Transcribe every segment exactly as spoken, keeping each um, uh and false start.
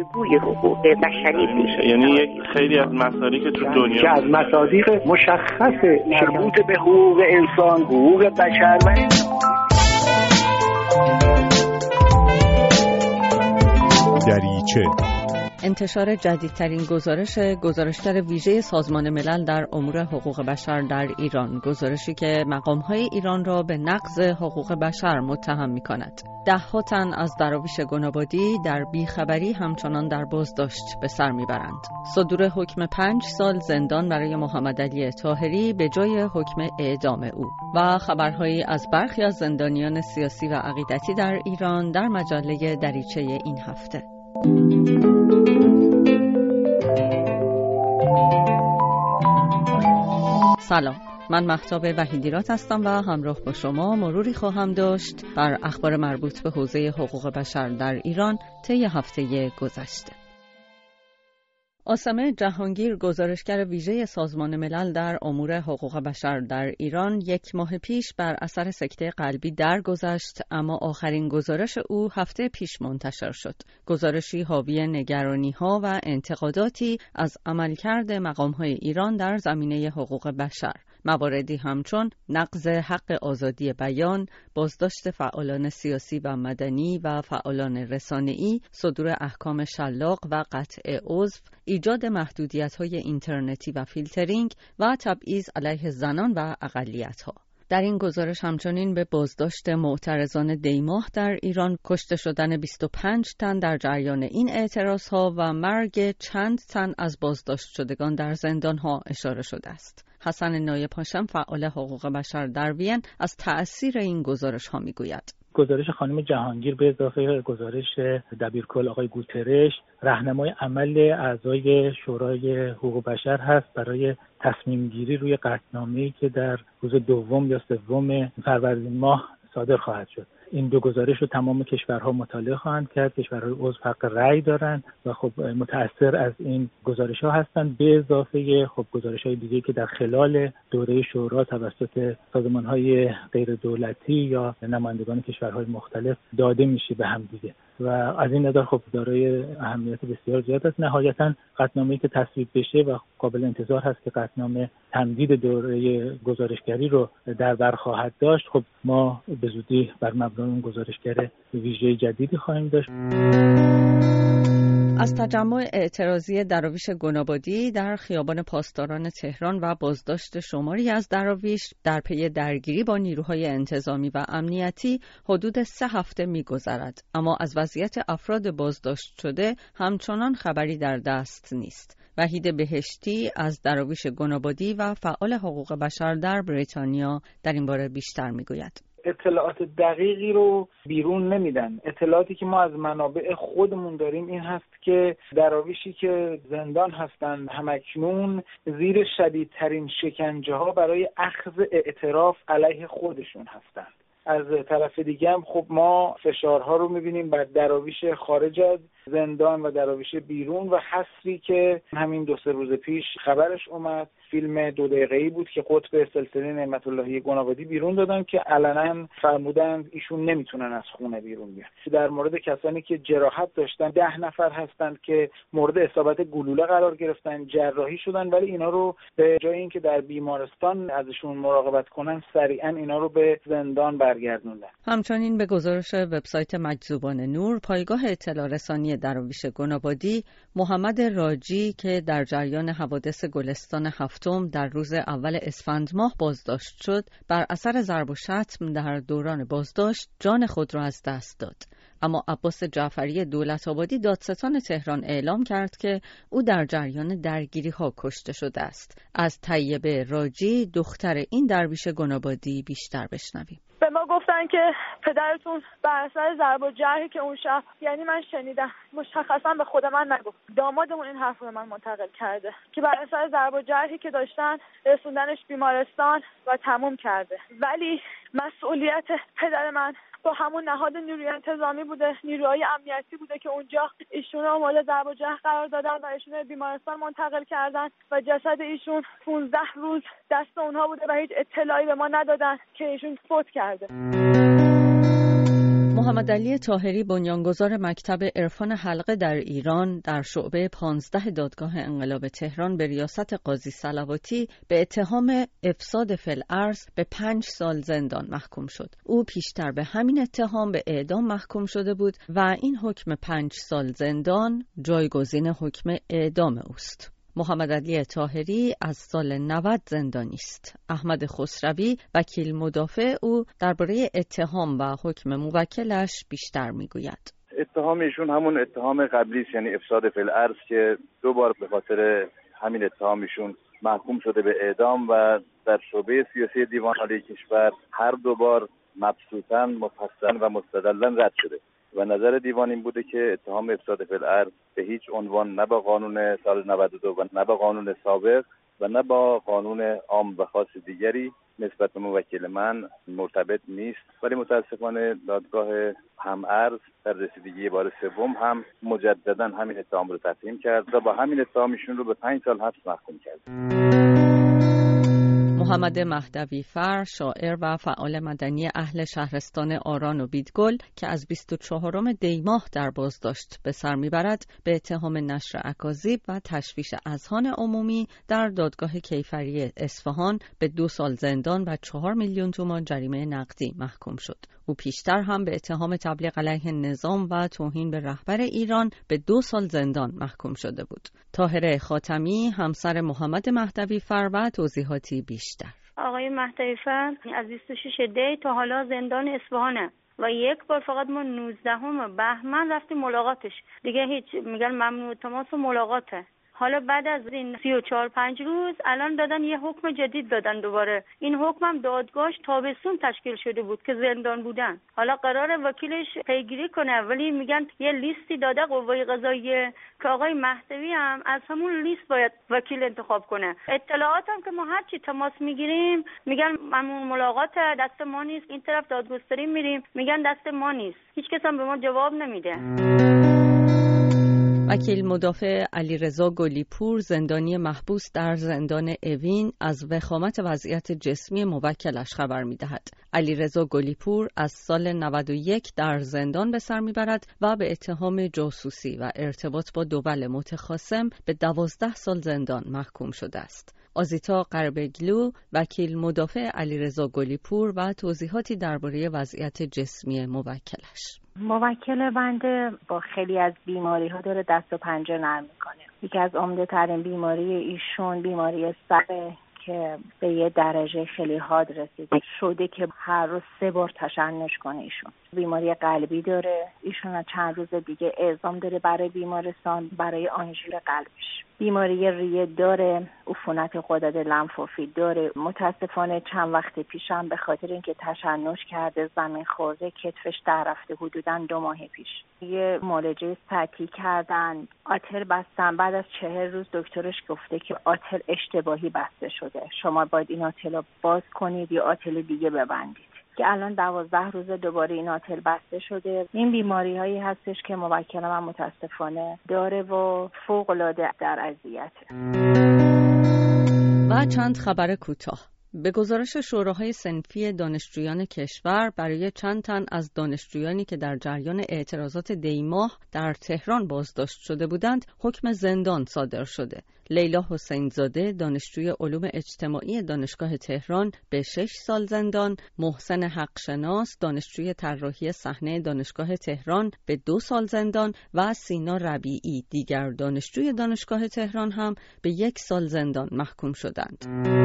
بازگوی حقوق بشری میشه. یعنی یک خیلی از مصادیق که تو دنیا که از مصادیق مشخص مربوط به حقوق انسان، حقوق بشر و دریچه انتشار جدیدترین گزارش گزارشگر ویژه سازمان ملل در امور حقوق بشر در ایران، گزارشی که مقام‌های ایران را به نقض حقوق بشر متهم می‌کند. ده‌ها تن از دراویش گنابادی در بیخبری همچنان در بازداشت به سر می‌برند. صدور حکم پنج سال زندان برای محمدعلی طاهری به جای حکم اعدام او و خبرهایی از برخی از زندانیان سیاسی و عقیدتی در ایران در مجله دریچه این هفته. سلام، من مهتاب وحیدیرات هستم و همراه با شما مروری خواهم داشت بر اخبار مربوط به حوزه حقوق بشر در ایران طی هفته گذشته. عاصمه جهانگیر، گزارشگر ویژه سازمان ملل در امور حقوق بشر در ایران، یک ماه پیش بر اثر سکته قلبی درگذشت، اما آخرین گزارش او هفته پیش منتشر شد. گزارشی حاوی نگرانی‌ها و انتقاداتی از عملکرد مقام‌های ایران در زمینه حقوق بشر. مواردی همچون نقض حق آزادی بیان، بازداشت فعالان سیاسی و مدنی و فعالان رسانه‌ای، صدور احکام شلاق و قطع عضو، ایجاد محدودیت‌های اینترنتی و فیلترینگ و تبعیض علیه زنان و اقلیت‌ها. در این گزارش همچنین به بازداشت معترضان دیماه در ایران، کشته شدن بیست و پنج تن در جریان این اعتراضها و مرگ چند تن از بازداشت شدگان در زندانها اشاره شده است. حسن نایب‌هاشم، فعال حقوق بشر در وین، از تأثیر این گزارش ها میگوید. گزارش خانم جهانگیر به اضافه گزارش دبیرکل آقای گوترش راهنمای عمل اعضای شورای حقوق بشر هست برای تصمیم گیری روی قطعنامه‌ای که در روز دوم یا سوم فروردین ماه صادر خواهد شد. این دو گزارش رو تمام کشورها مطالعه خواهند کرد. کشورهای عضو حق رأی دارند و خب متأثر از این گزارش‌ها هستند، به اضافه خب گزارش‌های دیگه که در خلال دوره شورا توسط سازمان‌های غیر دولتی یا نمایندگان کشورهای مختلف داده میشه به هم دیگه و از این نظر خب دارای اهمیت بسیار زیاد است. نهایتاً قطعنامه‌ای که تصویب بشه و قابل انتظار هست که قطعنامه تمدید دوره گزارشگری رو در بر خواهد داشت، خب ما به زودی بر مبنای اون گزارشگر ویژه جدیدی خواهیم داشت. از تجمع اعتراضی دراویش گنابادی در خیابان پاسداران تهران و بازداشت شماری از دراویش در پی درگیری با نیروهای انتظامی و امنیتی حدود سه هفته می‌گذرد، اما از وضعیت افراد بازداشت شده همچنان خبری در دست نیست. وحید بهشتی از دراویش گنابادی و فعال حقوق بشر در بریتانیا در این باره بیشتر می‌گوید. اطلاعات دقیقی رو بیرون نمیدن. اطلاعاتی که ما از منابع خودمون داریم این هست که دراویشی که زندان هستند همکنون زیر شدیدترین شکنجه ها برای اخذ اعتراف علیه خودشون هستند. از طرف دیگه هم خب ما فشارها رو میبینیم بر دراویش خارج از زندان و دراویش بیرون و حصری که همین دو سه روز پیش خبرش اومد، فیلم دو دقیقه‌ای بود که قطب سلسله نعمت اللهی گنابادی بیرون دادن که علنا فرمودند ایشون نمیتونن از خونه بیرون بیان. در مورد کسانی که جراحت داشتن ده نفر هستند که مورد اصابت گلوله قرار گرفتن، جراحی شدن، ولی اینا رو به جای اینکه در بیمارستان ازشون مراقبت کنن سریعا اینا رو به زندان برگردوندن. همچنین به گزارش وبسایت مجذوبان نور، پایگاه اطلاع رسانی دراویش گنابادی، محمد راجی که در جریان حوادث گلستان هفتم در روز اول اسفند ماه بازداشت شد، بر اثر ضرب و شتم در دوران بازداشت جان خود را از دست داد. اما عباس جعفری دولت‌آبادی، دادستان تهران، اعلام کرد که او در جریان درگیری‌ها کشته شده است. از طیبه راجی، دختر این درویش گنابادی، بیشتر بشنویم. به ما گفتن که پدرتون بر اثر ضرب و جرحی که اون شب، یعنی من شنیدم، مشخصا به خود من نگفت، دامادمون این حرف رو من منتقل کرده که بر اثر ضرب و جرحی که داشتن رسوندنش بیمارستان و تموم کرده. ولی مسئولیت پدر من با همون نهاد نیروی انتظامی بوده، نیروهای امنیتی بوده که اونجا ایشون رو مورد ضرب و جرح قرار دادن و ایشون رو بیمارستان منتقل کردن و جسد ایشون پانزده روز دست اونها بوده و هیچ اطلاعی به ما ندادن که ایشون فوت کرده. محمد علی طاهری بنیانگذار مکتب عرفان حلقه در ایران در شعبه پانزده دادگاه انقلاب تهران به ریاست قاضی صلواتی به اتهام افساد فی الارض به پنج سال زندان محکوم شد. او پیشتر به همین اتهام به اعدام محکوم شده بود و این حکم پنج سال زندان جایگزین حکم اعدام اوست. محمد علی طاهری از سال نود زندانی است. احمد خسروی وکیل مدافع او درباره اتهام و حکم موکلش بیشتر میگوید. اتهام ایشون همون اتهام قبلی است، یعنی افساد فی الارض که دو بار به خاطر همین اتهام ایشون محکوم شده به اعدام و در شعبه سیاسی دیوان عالی کشور هر دو بار مبسوطاً مفصل و مستدلاً رد شده و نظر دیوان این بوده که اتهام افساد فی الارض به هیچ عنوان نه با قانون سال نود و دو و نه با قانون سابق و نه با قانون عام و خاص دیگری نسبت به موکل من مرتبط نیست، ولی متاسفانه دادگاه هم‌ارز در رسیدگی بار سوم هم مجددا همین اتهام رو تفهیم کرد و با همین اتهام ایشون رو به پنج سال حبس محکوم کرد. محمد مهدوی فر، شاعر و فعال مدنی اهل شهرستان آران و بیدگل که از بیست و چهارم دی ماه در بازداشت به سر میبرد، به اتهام نشر اکاذیب و تشویش اذهان عمومی در دادگاه کیفری اصفهان به دو سال زندان و چهار میلیون تومان جریمه نقدی محکوم شد. او پیشتر هم به اتهام تبلیغ علیه نظام و توهین به رهبر ایران به دو سال زندان محکوم شده بود. طاهره خاتمی، همسر محمد مهدوی فر و توضیحاتی بیشتر. آقای مهدوی فر از بیست و شش دی تا حالا زندان اصفهانه و یک بار فقط ما نوزدهم بهمن رفتیم ملاقاتش، دیگه هیچ میگن ممنوع تماس و ملاقاته. حالا بعد از این سی و چهار پنج روز الان دادن یه حکم جدید دادن دوباره. این حکم هم دادگاهش تابستون تشکیل شده بود که زندان بودن. حالا قرار وکیلش پیگیری کنه، ولی میگن یه لیستی داده قوه قضاییه که آقای مهدوی هم از همون لیست باید وکیل انتخاب کنه. اطلاعات هم که ما هر چی تماس میگیریم میگن ممنوع ملاقات دست ما نیست، این طرف دادگستری میریم میگن دست ما نیست. هیچ کس هم به ما جواب نمیده. وکیل مدافع علیرضا گلیپور، زندانی محبوس در زندان اوین، از وخامت وضعیت جسمی موکلش خبر می‌دهد. علیرضا گلیپور از سال نود و یک در زندان به سر می‌برد و به اتهام جاسوسی و ارتباط با دول متخاصم به دوازده سال زندان محکوم شده است. آزیتا قربگلو، وکیل مدافع علیرضا گلیپور و توضیحاتی درباره وضعیت جسمی موکلش. موکل بنده با خیلی از بیماری ها داره دست و پنجه نرم میکنه. یکی از عمده ترین بیماری ایشون بیماری سر که به یه درجه خیلی حاد رسیده شده که هر روز سه بار تشنج کنه. ایشون بیماری قلبی داره، ایشون چند روز دیگه اعزام داره برای بیمارستان برای آنژیو قلبش. بیماری ریه داره، عفونت غدد لنفاوی داره. متاسفانه چند وقت پیشم به خاطر اینکه تشنج کرده زمین خورده کتفش در رفته، حدوداً دو ماه پیش یه معالجه سطحی کردن، آتل بستن. بعد از چهل روز دکترش گفته که آتل اشتباهی بسته شده، شما باید این آتل رو باز کنید یا آتل دیگه ببندید. که الان دوازده روز دوباره این آتل بسته شده. این بیماری هایی هستش که موکل من متاسفانه داره و فوق العاده در اذیته. و چند خبر کوتاه. به گزارش شوراهای صنفی دانشجویان کشور، برای چند تن از دانشجویانی که در جریان اعتراضات دی ماه در تهران بازداشت شده بودند، حکم زندان صادر شده. لیلا حسین زاده، دانشجوی علوم اجتماعی دانشگاه تهران، به شش سال زندان، محسن حقشناس، دانشجوی طراحی صحنه دانشگاه تهران، به دو سال زندان و سینا ربیعی، دیگر دانشجوی دانشگاه تهران، هم به یک سال زندان محکوم شدند.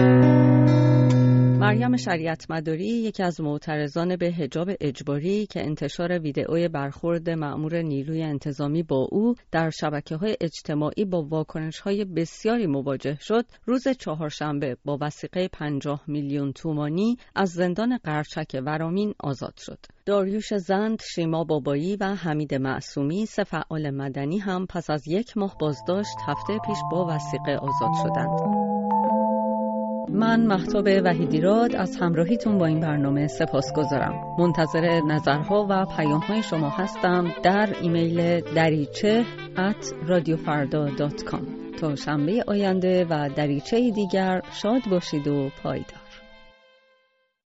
مریم شریعت مداری، یکی از معترضان به حجاب اجباری که انتشار ویدئوی برخورد مأمور نیروی انتظامی با او در شبکه‌های اجتماعی با واکنش‌های بسیاری مواجه شد، روز چهارشنبه با وثیقه پنجاه میلیون تومانی از زندان قرچک ورامین آزاد شد. داریوش زند، شیما بابایی و حمید معصومی، سه فعال مدنی، هم پس از یک ماه بازداشت هفته پیش با وثیقه آزاد شدند. من مهتاب وحیدیراد از همراهیتون با این برنامه سپاسگزارم. منتظر نظرها و پیام‌های شما هستم در ایمیل دریچه ات رادیو فردا دات کام. تا شنبه آینده و دریچه دیگر شاد باشید و پایدار.